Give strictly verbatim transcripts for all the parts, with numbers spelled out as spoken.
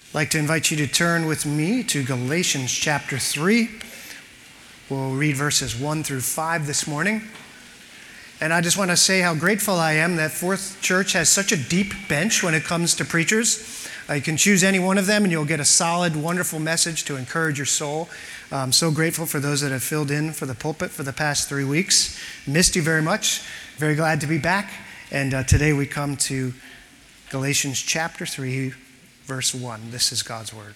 I'd like to invite you to turn with me to Galatians chapter three. We'll read verses one through five this morning. And I just want to say how grateful I am that Fourth Church has such a deep bench when it comes to preachers. Uh, you can choose any one of them and you'll get a solid, wonderful message to encourage your soul. I'm so grateful for those that have filled in for the pulpit for the past three weeks. Missed you very much. Very glad to be back. And uh, today we come to Galatians chapter three, verse one. This is God's word.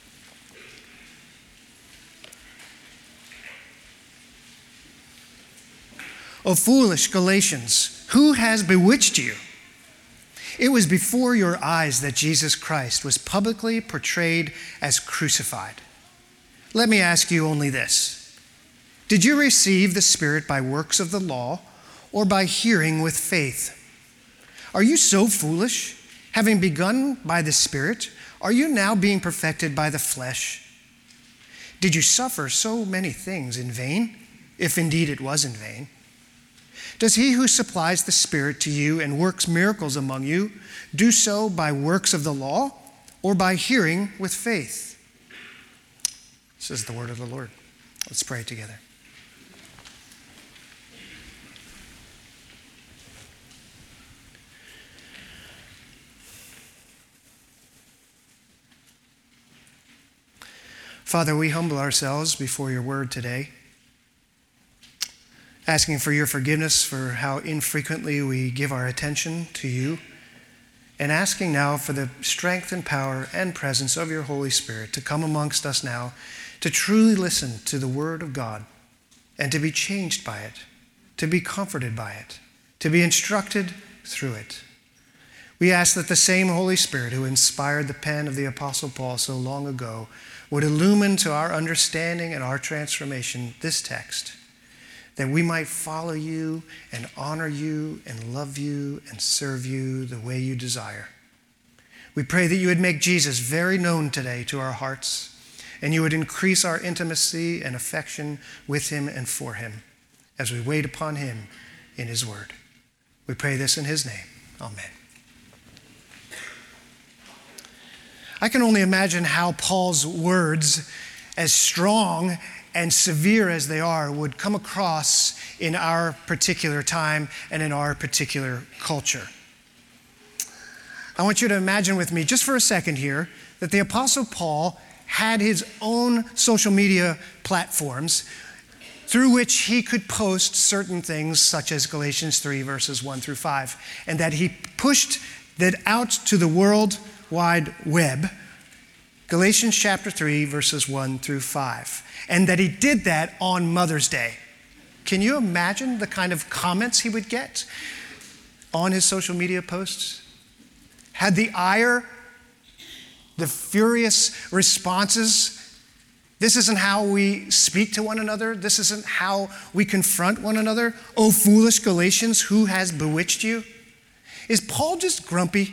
O foolish Galatians, who has bewitched you? It was before your eyes that Jesus Christ was publicly portrayed as crucified. Let me ask you only this. Did you receive the Spirit by works of the law or by hearing with faith? Are you so foolish? Having begun by the Spirit, are you now being perfected by the flesh? Did you suffer so many things in vain, if indeed it was in vain? Does he who supplies the Spirit to you and works miracles among you do so by works of the law or by hearing with faith? This is the word of the Lord. Let's pray together. Father, we humble ourselves before your word today, asking for your forgiveness for how infrequently we give our attention to you, and asking now for the strength and power and presence of your Holy Spirit to come amongst us now, to truly listen to the word of God and to be changed by it, to be comforted by it, to be instructed through it. We ask that the same Holy Spirit who inspired the pen of the Apostle Paul so long ago would illumine to our understanding and our transformation this text, that we might follow you and honor you and love you and serve you the way you desire. We pray that you would make Jesus very known today to our hearts, and you would increase our intimacy and affection with him and for him as we wait upon him in his word. We pray this in his name. Amen. I can only imagine how Paul's words, as strong and severe as they are, would come across in our particular time and in our particular culture. I want you to imagine with me just for a second here that the Apostle Paul had his own social media platforms through which he could post certain things such as Galatians three verses one through five, and that he pushed that out to the world wide web, Galatians chapter three, verses one through five, and that he did that on Mother's Day. Can you imagine the kind of comments he would get on his social media posts? Had the ire, the furious responses, this isn't how we speak to one another, this isn't how we confront one another. O foolish Galatians, who has bewitched you? Is Paul just grumpy?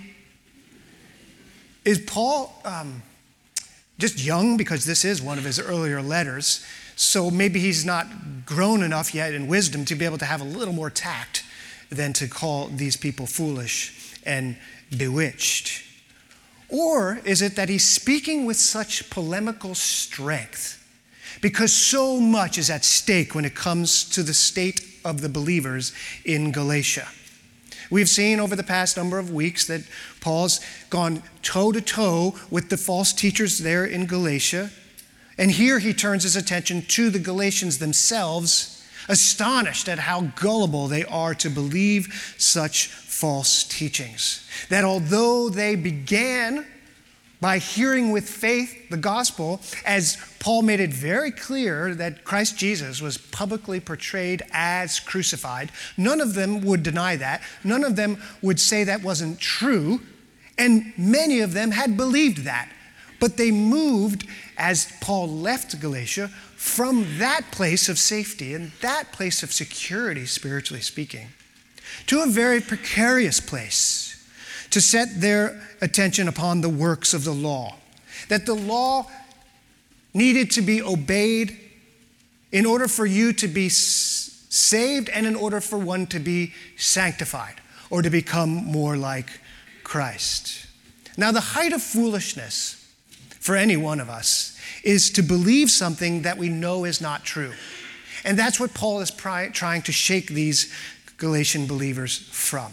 Is Paul um, just young, because this is one of his earlier letters, so maybe he's not grown enough yet in wisdom to be able to have a little more tact than to call these people foolish and bewitched? Or is it that he's speaking with such polemical strength because so much is at stake when it comes to the state of the believers in Galatia? We've seen over the past number of weeks that Paul's gone toe-to-toe with the false teachers there in Galatia. And here he turns his attention to the Galatians themselves, astonished at how gullible they are to believe such false teachings. That although they began by hearing with faith the gospel, as Paul made it very clear that Christ Jesus was publicly portrayed as crucified, none of them would deny that. None of them would say that wasn't true. And many of them had believed that. But they moved, as Paul left Galatia, from that place of safety and that place of security, spiritually speaking, to a very precarious place, to set their attention upon the works of the law. That the law needed to be obeyed in order for you to be saved and in order for one to be sanctified or to become more like Christ. Now, the height of foolishness for any one of us is to believe something that we know is not true. And that's what Paul is pri- trying to shake these Galatian believers from.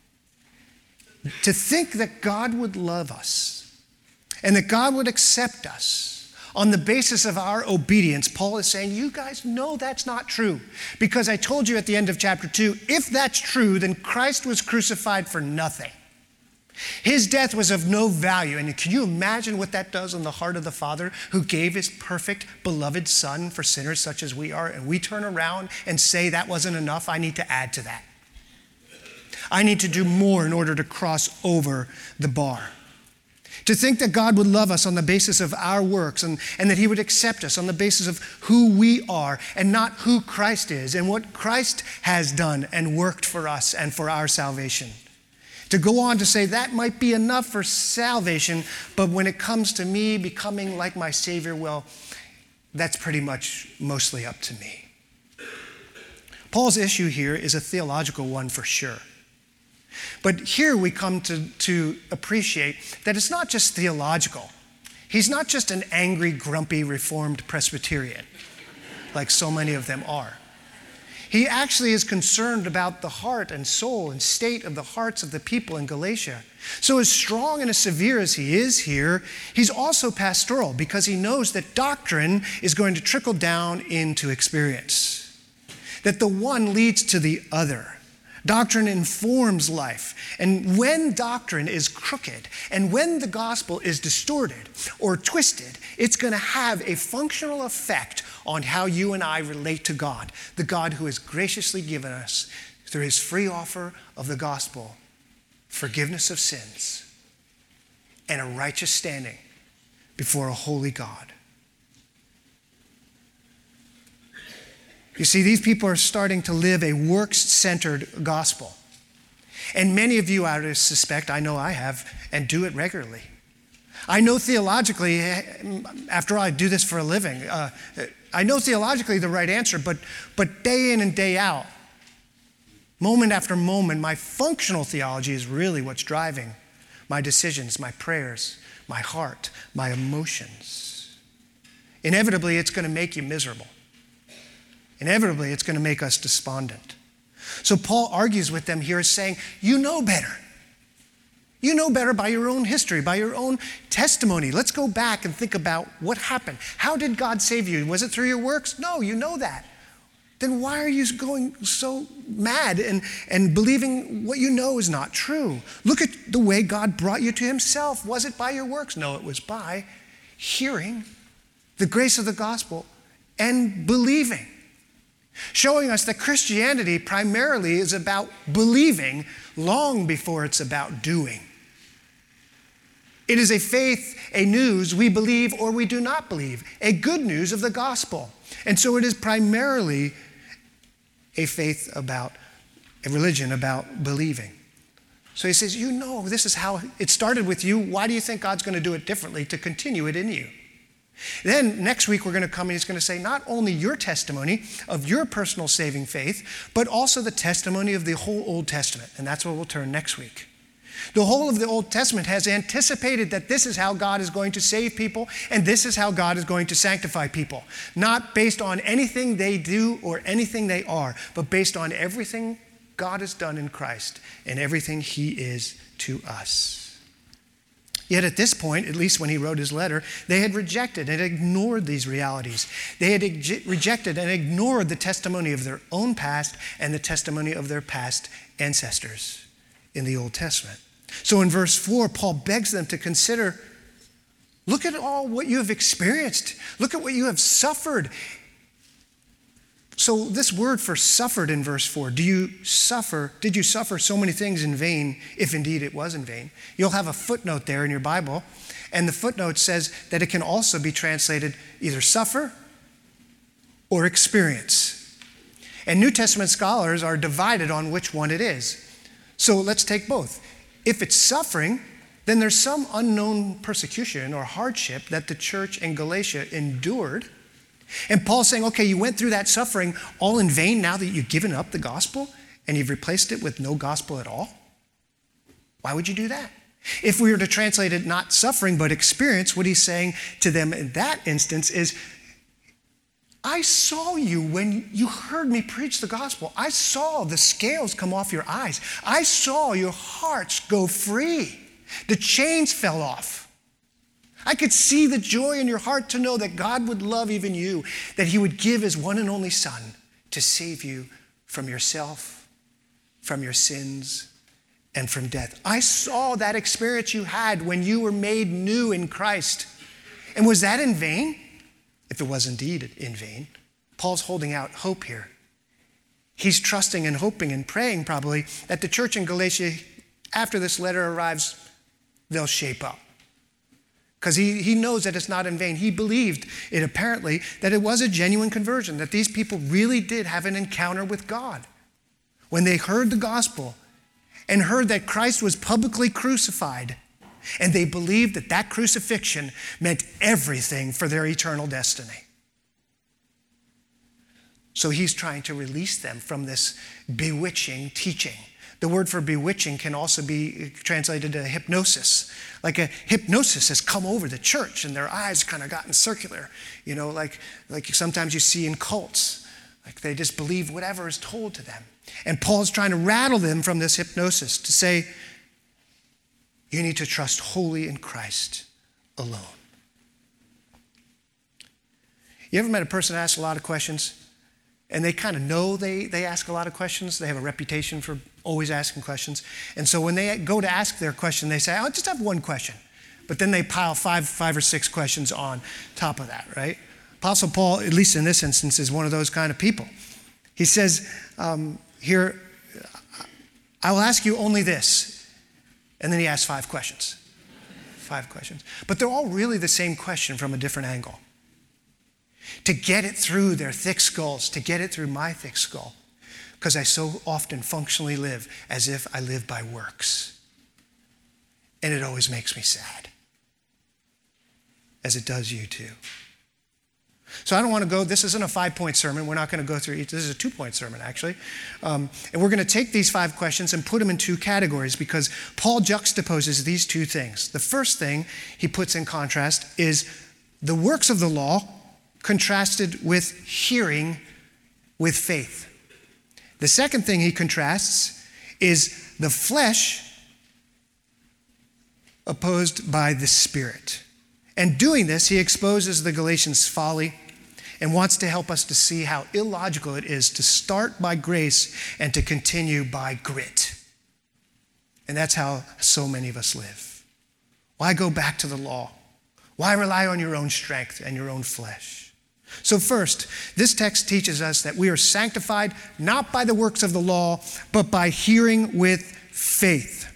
To think that God would love us and that God would accept us on the basis of our obedience, Paul is saying, you guys know that's not true. Because I told you at the end of chapter two, if that's true, then Christ was crucified for nothing. His death was of no value. And can you imagine what that does on the heart of the Father who gave his perfect, beloved Son for sinners such as we are? And we turn around and say that wasn't enough. I need to add to that. I need to do more in order to cross over the bar. To think that God would love us on the basis of our works and, and that he would accept us on the basis of who we are and not who Christ is and what Christ has done and worked for us and for our salvation. To go on to say that might be enough for salvation, but when it comes to me becoming like my Savior, well, that's pretty much mostly up to me. Paul's issue here is a theological one for sure. But here we come to, to appreciate that it's not just theological. He's not just an angry, grumpy, Reformed Presbyterian, like so many of them are. He actually is concerned about the heart and soul and state of the hearts of the people in Galatia. So as strong and as severe as he is here, he's also pastoral because he knows that doctrine is going to trickle down into experience, that the one leads to the other. Doctrine informs life. And when doctrine is crooked and when the gospel is distorted or twisted, it's going to have a functional effect on how you and I relate to God, the God who has graciously given us, through his free offer of the gospel, forgiveness of sins and a righteous standing before a holy God. You see, these people are starting to live a works-centered gospel. And many of you, I suspect, I know I have, and do it regularly. I know theologically, after all, I do this for a living, uh, I know theologically the right answer, but, but day in and day out, moment after moment, my functional theology is really what's driving my decisions, my prayers, my heart, my emotions. Inevitably, it's going to make you miserable. Inevitably, it's going to make us despondent. So Paul argues with them here saying, you know better. You know better by your own history, by your own testimony. Let's go back and think about what happened. How did God save you? Was it through your works? No, you know that. Then why are you going so mad and, and believing what you know is not true? Look at the way God brought you to himself. Was it by your works? No, it was by hearing the grace of the gospel and believing. Showing us that Christianity primarily is about believing long before it's about doing. It is a faith, a news we believe or we do not believe, a good news of the gospel. And so it is primarily a faith about, a religion about believing. So he says, you know, this is how it started with you. Why do you think God's going to do it differently to continue it in you? Then next week we're going to come and he's going to say not only your testimony of your personal saving faith, but also the testimony of the whole Old Testament. And that's where we'll turn next week. The whole of the Old Testament has anticipated that this is how God is going to save people and this is how God is going to sanctify people. Not based on anything they do or anything they are, but based on everything God has done in Christ and everything he is to us. Yet at this point, at least when he wrote his letter, they had rejected and ignored these realities. They had ej- rejected and ignored the testimony of their own past and the testimony of their past ancestors in the Old Testament. So in verse four, Paul begs them to consider, look at all what you have experienced. Look at what you have suffered. So this word for suffered in verse four, do you suffer, did you suffer so many things in vain, if indeed it was in vain? You'll have a footnote there in your Bible, and the footnote says that it can also be translated either suffer or experience. And New Testament scholars are divided on which one it is. So let's take both. If it's suffering, then there's some unknown persecution or hardship that the church in Galatia endured. And Paul's saying, okay, you went through that suffering all in vain now that you've given up the gospel and you've replaced it with no gospel at all? Why would you do that? If we were to translate it not suffering but experience, what he's saying to them in that instance is, I saw you when you heard me preach the gospel. I saw the scales come off your eyes. I saw your hearts go free. The chains fell off. I could see the joy in your heart to know that God would love even you, that he would give his one and only Son to save you from yourself, from your sins, and from death. I saw that experience you had when you were made new in Christ. And was that in vain? If it was indeed in vain, Paul's holding out hope here. He's trusting and hoping and praying probably that the church in Galatia, after this letter arrives, they'll shape up. Because he, he knows that it's not in vain. He believed it apparently that it was a genuine conversion, that these people really did have an encounter with God. When they heard the gospel and heard that Christ was publicly crucified, and they believed that that crucifixion meant everything for their eternal destiny. So he's trying to release them from this bewitching teaching. The word for bewitching can also be translated to hypnosis. Like a hypnosis has come over the church and their eyes kind of gotten circular. You know, like, like sometimes you see in cults. Like they just believe whatever is told to them. And Paul's trying to rattle them from this hypnosis to say, you need to trust wholly in Christ alone. You ever met a person that asks a lot of questions and they kind of know they, they ask a lot of questions? They have a reputation for always asking questions. And so when they go to ask their question, they say, I'll just have one question. But then they pile five, five or six questions on top of that, right? Apostle Paul, at least in this instance, is one of those kind of people. He says um, here, I will ask you only this. And then he asks five questions. Five questions. But they're all really the same question from a different angle. To get it through their thick skulls, to get it through my thick skull. Because I so often functionally live as if I live by works. And it always makes me sad. As it does you too. So I don't want to go, this isn't a five-point sermon. We're not going to go through each. This is a two-point sermon, actually. Um, and we're going to take these five questions and put them in two categories because Paul juxtaposes these two things. The first thing he puts in contrast is the works of the law contrasted with hearing with faith. The second thing he contrasts is the flesh opposed by the Spirit. And doing this, he exposes the Galatians' folly and wants to help us to see how illogical it is to start by grace and to continue by grit. And that's how so many of us live. Why go back to the law? Why rely on your own strength and your own flesh? So first, this text teaches us that we are sanctified not by the works of the law, but by hearing with faith.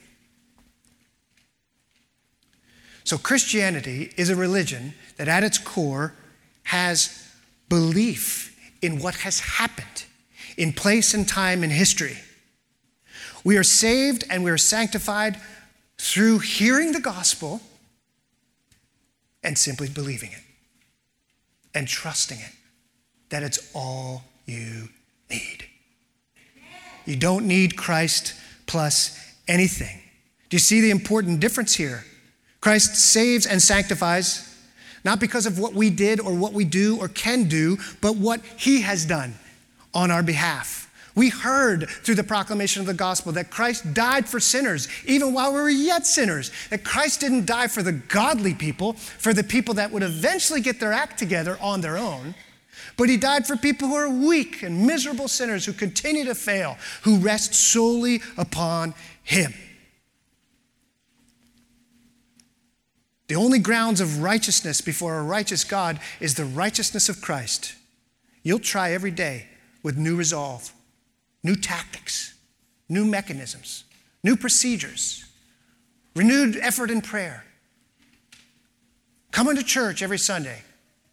So Christianity is a religion that at its core has belief in what has happened in place and time in history. We are saved and we are sanctified through hearing the gospel and simply believing it and trusting it, that it's all you need. You don't need Christ plus anything. Do you see the important difference here? Christ saves and sanctifies not because of what we did or what we do or can do, but what he has done on our behalf. We heard through the proclamation of the gospel that Christ died for sinners, even while we were yet sinners. That Christ didn't die for the godly people, for the people that would eventually get their act together on their own, but he died for people who are weak and miserable sinners who continue to fail, who rest solely upon him. The only grounds of righteousness before a righteous God is the righteousness of Christ. You'll try every day with new resolve, new tactics, new mechanisms, new procedures, renewed effort in prayer. Coming to church every Sunday.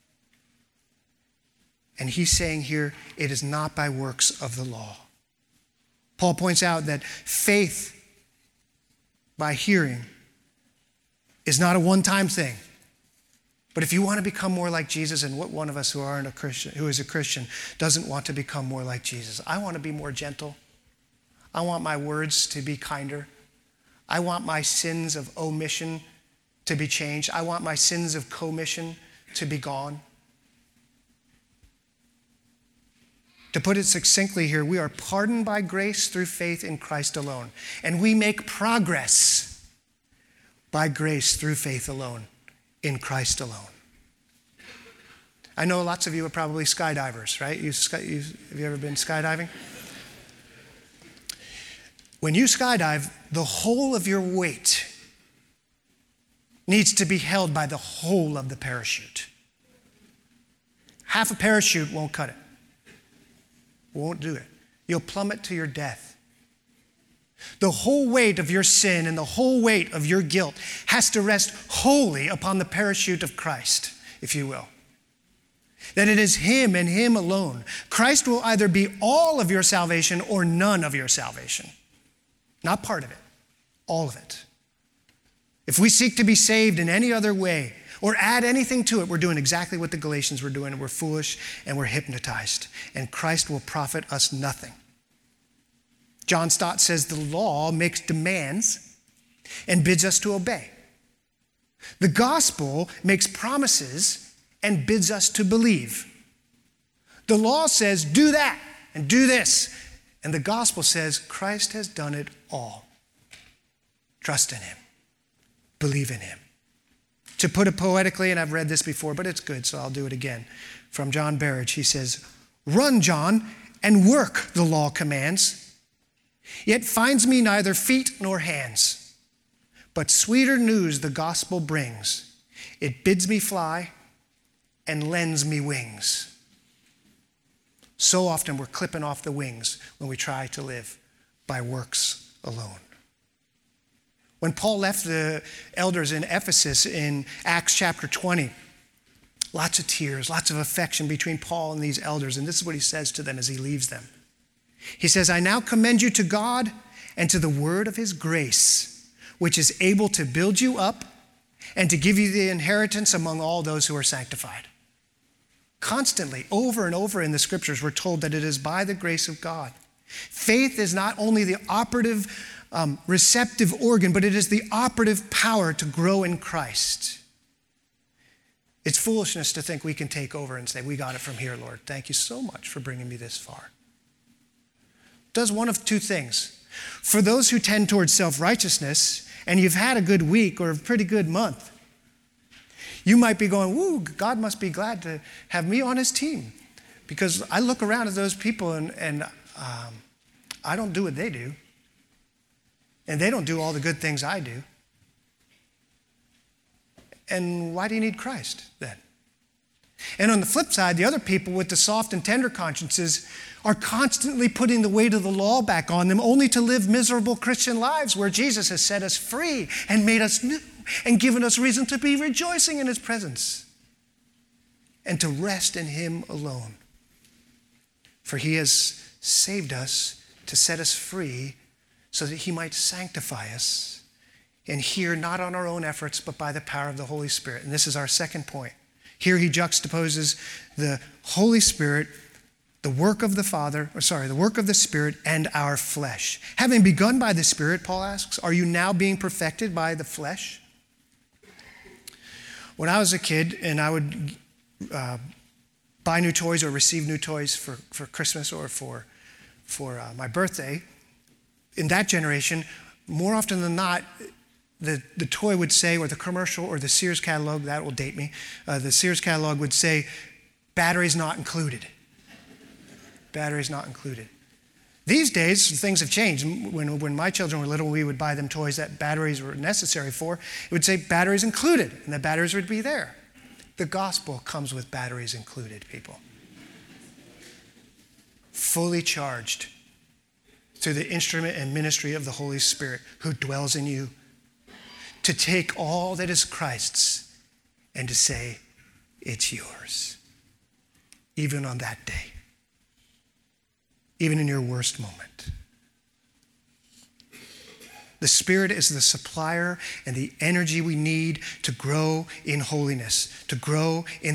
And he's saying here, it is not by works of the law. Paul points out that faith by hearing is not a one-time thing. But if you want to become more like Jesus, and what one of us who aren't a Christian, who is a Christian, doesn't want to become more like Jesus? I want to be more gentle. I want my words to be kinder. I want my sins of omission to be changed. I want my sins of commission to be gone. To put it succinctly here, we are pardoned by grace through faith in Christ alone. And we make progress by grace through faith alone, in Christ alone. I know lots of you are probably skydivers, right? You, you, have you ever been skydiving? When you skydive, the whole of your weight needs to be held by the whole of the parachute. Half a parachute won't cut it. Won't do it. You'll plummet to your death. The whole weight of your sin and the whole weight of your guilt has to rest wholly upon the parachute of Christ, if you will. That it is him and him alone. Christ will either be all of your salvation or none of your salvation. Not part of it, all of it. If we seek to be saved in any other way or add anything to it, we're doing exactly what the Galatians were doing, and we're foolish and we're hypnotized, and Christ will profit us nothing. John Stott says the law makes demands and bids us to obey. The gospel makes promises and bids us to believe. The law says, do that and do this. And the gospel says, Christ has done it all. Trust in him. Believe in him. To put it poetically, and I've read this before, but it's good, so I'll do it again. From John Berridge, he says, run, John, and work, the law commands, yet finds me neither feet nor hands. But sweeter news the gospel brings. It bids me fly and lends me wings. So often we're clipping off the wings when we try to live by works alone. When Paul left the elders in Ephesus in Acts chapter twenty, lots of tears, lots of affection between Paul and these elders, and this is what he says to them as he leaves them. He says, I now commend you to God and to the word of his grace, which is able to build you up and to give you the inheritance among all those who are sanctified. Constantly, over and over in the scriptures, we're told that it is by the grace of God. Faith is not only the operative, um, receptive organ, but it is the operative power to grow in Christ. It's foolishness to think we can take over and say, we got it from here, Lord. Thank you so much for bringing me this far. It does one of two things. For those who tend towards self-righteousness, and you've had a good week or a pretty good month, you might be going, woo, God must be glad to have me on his team. Because I look around at those people and, and um, I don't do what they do. And they don't do all the good things I do. And why do you need Christ then? And on the flip side, the other people with the soft and tender consciences are constantly putting the weight of the law back on them, only to live miserable Christian lives where Jesus has set us free and made us new and given us reason to be rejoicing in his presence and to rest in him alone. For he has saved us to set us free so that he might sanctify us, and here not on our own efforts, but by the power of the Holy Spirit. And this is our second point. Here he juxtaposes the Holy Spirit, the work of the Father, or sorry, the work of the Spirit and our flesh. Having begun by the Spirit, Paul asks, are you now being perfected by the flesh? When I was a kid and I would uh, buy new toys or receive new toys for, for Christmas or for, for uh, my birthday, in that generation, more often than not, the, the toy would say, or the commercial or the Sears catalog, that will date me, uh, the Sears catalog would say, batteries not included. Batteries not included. These days, things have changed. When, when my children were little, we would buy them toys that batteries were necessary for. It would say batteries included, and the batteries would be there. The gospel comes with batteries included, people. Fully charged through the instrument and ministry of the Holy Spirit who dwells in you, to take all that is Christ's and to say, it's yours, even on that day. Even in your worst moment. The Spirit is the supplier and the energy we need to grow in holiness, to grow in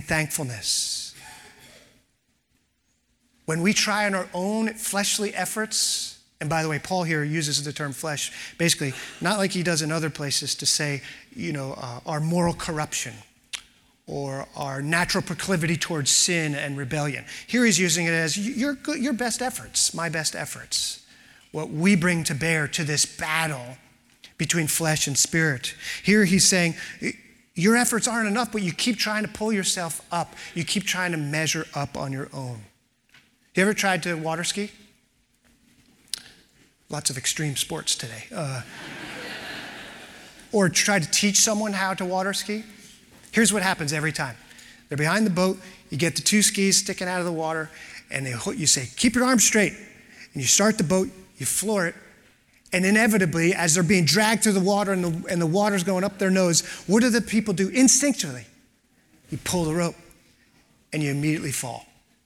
thankfulness. When we try on our own fleshly efforts And by the way, Paul here uses the term flesh, basically, not like he does in other places to say, you know, uh, our moral corruption or our natural proclivity towards sin and rebellion. Here he's using it as your, your best efforts, my best efforts, what we bring to bear to this battle between flesh and spirit. Here he's saying, your efforts aren't enough, but you keep trying to pull yourself up. You keep trying to measure up on your own. You ever tried to water ski? Lots of extreme sports today. Uh, or try to teach someone how to water ski. Here's what happens every time. They're behind the boat, you get the two skis sticking out of the water, and they, you say, keep your arms straight. And you start the boat, you floor it, and inevitably, as they're being dragged through the water and the, and the water's going up their nose, what do the people do instinctively? You pull the rope, and you immediately fall.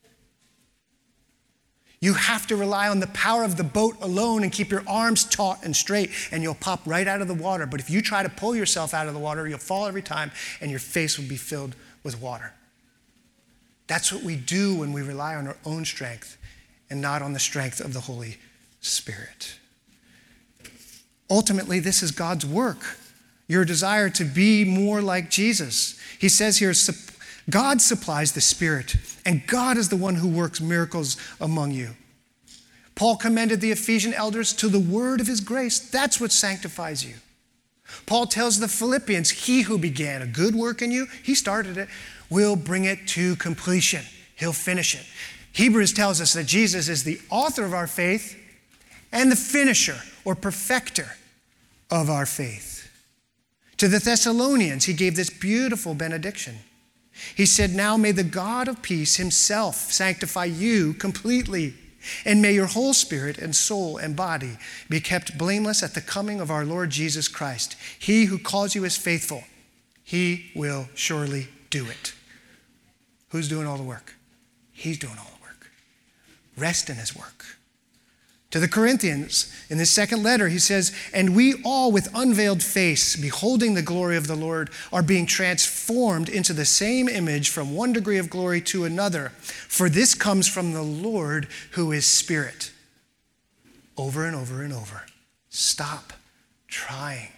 You have to rely on the power of the boat alone and keep your arms taut and straight, and you'll pop right out of the water. But if you try to pull yourself out of the water, you'll fall every time, and your face will be filled with water. That's what we do when we rely on our own strength and not on the strength of the Holy Spirit. Ultimately, this is God's work, your desire to be more like Jesus. He says here, God supplies the Spirit, and God is the one who works miracles among you. Paul commended the Ephesian elders to the word of his grace. That's what sanctifies you. Paul tells the Philippians, he who began a good work in you, he started it, will bring it to completion. He'll finish it. Hebrews tells us that Jesus is the author of our faith and the finisher or perfecter of our faith. To the Thessalonians, he gave this beautiful benediction. He said, now may the God of peace himself sanctify you completely, and may your whole spirit and soul and body be kept blameless at the coming of our Lord Jesus Christ. He who calls you is faithful. He will surely do it. Who's doing all the work? He's doing all the work. Rest in his work. To the Corinthians, in this second letter, he says, and we all with unveiled face, beholding the glory of the Lord, are being transformed into the same image from one degree of glory to another. For this comes from the Lord who is Spirit. Over and over and over. Stop trying,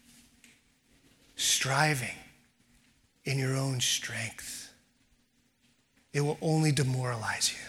striving in your own strength. It will only demoralize you.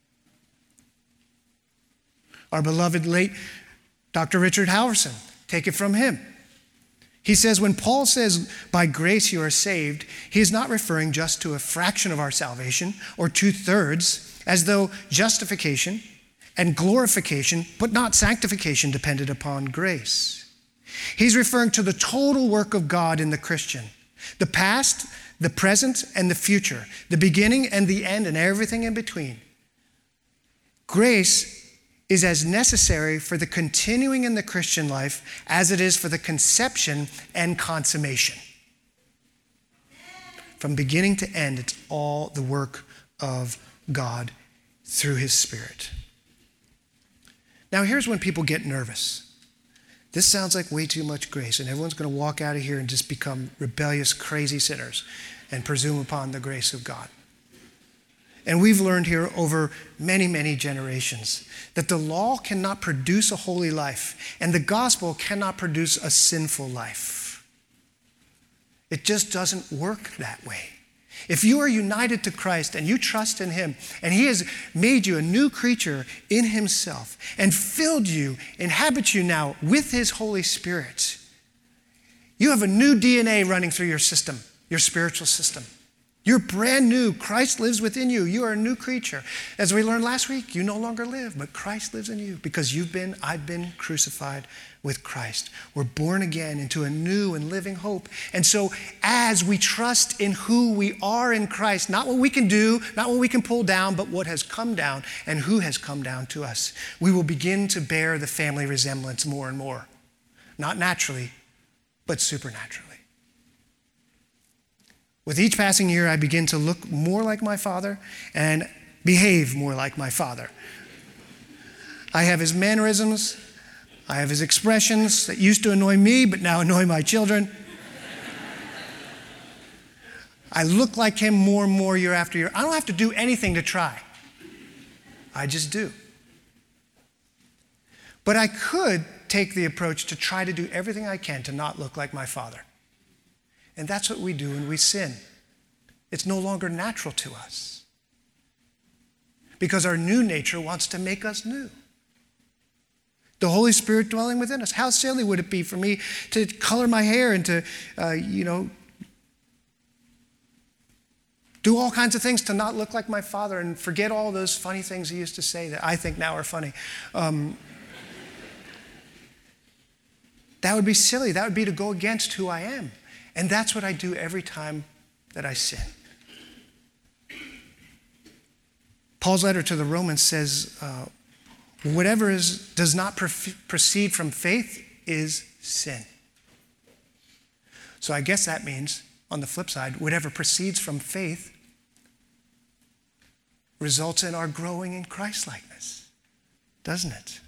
Our beloved late Doctor Richard Halverson, take it from him. He says, when Paul says, by grace you are saved, he is not referring just to a fraction of our salvation or two-thirds, as though justification and glorification, but not sanctification, depended upon grace. He's referring to the total work of God in the Christian, the past, the present, and the future, the beginning and the end, and everything in between. Grace is as necessary for the continuing in the Christian life as it is for the conception and consummation. From beginning to end, it's all the work of God through his Spirit. Now, here's when people get nervous. This sounds like way too much grace, and everyone's going to walk out of here and just become rebellious, crazy sinners and presume upon the grace of God. And we've learned here over many, many generations that the law cannot produce a holy life, and the gospel cannot produce a sinful life. It just doesn't work that way. If you are united to Christ and you trust in him, and he has made you a new creature in himself and filled you, inhabits you now with his Holy Spirit, you have a new D N A running through your system, your spiritual system. You're brand new. Christ lives within you. You are a new creature. As we learned last week, you no longer live, but Christ lives in you because you've been, I've been crucified with Christ. We're born again into a new and living hope. And so as we trust in who we are in Christ, not what we can do, not what we can pull down, but what has come down and who has come down to us, we will begin to bear the family resemblance more and more. Not naturally, but supernaturally. With each passing year, I begin to look more like my father and behave more like my father. I have his mannerisms. I have his expressions that used to annoy me, but now annoy my children. I look like him more and more year after year. I don't have to do anything to try. I just do. But I could take the approach to try to do everything I can to not look like my father. And that's what we do when we sin. It's no longer natural to us because our new nature wants to make us new. The Holy Spirit dwelling within us. How silly would it be for me to color my hair and to, uh, you know, do all kinds of things to not look like my father and forget all those funny things he used to say that I think now are funny. Um, that would be silly. That would be to go against who I am. And that's what I do every time that I sin. Paul's letter to the Romans says, uh, whatever is, does not proceed from faith is sin. So I guess that means, on the flip side, whatever proceeds from faith results in our growing in Christ-likeness, doesn't it?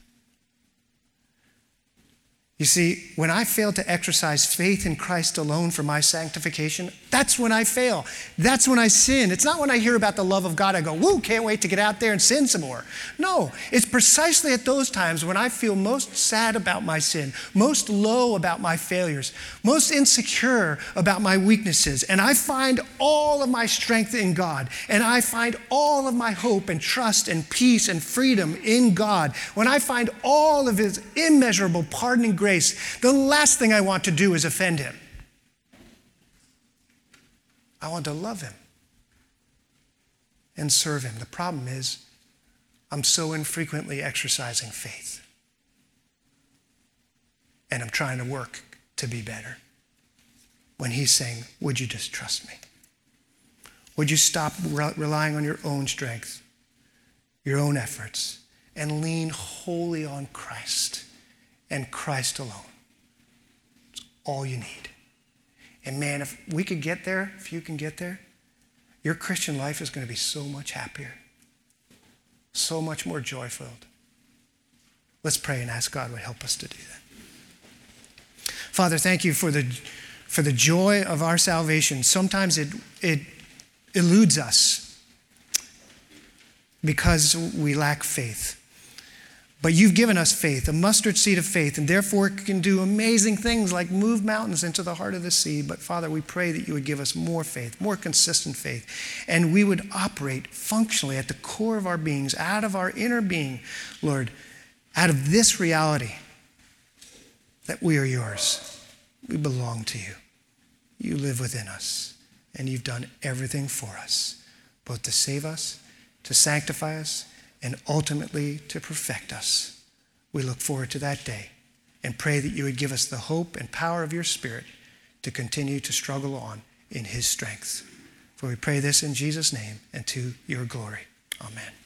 You see, when I fail to exercise faith in Christ alone for my sanctification, that's when I fail. That's when I sin. It's not when I hear about the love of God, I go, woo, can't wait to get out there and sin some more. No, it's precisely at those times when I feel most sad about my sin, most low about my failures, most insecure about my weaknesses, and I find all of my strength in God, and I find all of my hope and trust and peace and freedom in God, when I find all of his immeasurable pardoning grace, the last thing I want to do is offend him. I want to love him and serve him. The problem is I'm so infrequently exercising faith. And I'm trying to work to be better. When he's saying, would you just trust me? Would you stop re- relying on your own strength, your own efforts, and lean wholly on Christ? And Christ alone. It's all you need. And man, if we could get there, if you can get there, your Christian life is going to be so much happier, so much more joy-filled. Let's pray and ask God would help us to do that. Father, thank you for the, for the joy of our salvation. Sometimes it, it eludes us because we lack faith. But you've given us faith, a mustard seed of faith, and therefore it can do amazing things like move mountains into the heart of the sea. But Father, we pray that you would give us more faith, more consistent faith, and we would operate functionally at the core of our beings, out of our inner being, Lord, out of this reality that we are yours. We belong to you. You live within us, and you've done everything for us, both to save us, to sanctify us, and ultimately to perfect us. We look forward to that day and pray that you would give us the hope and power of your Spirit to continue to struggle on in his strength. For we pray this in Jesus' name and to your glory. Amen.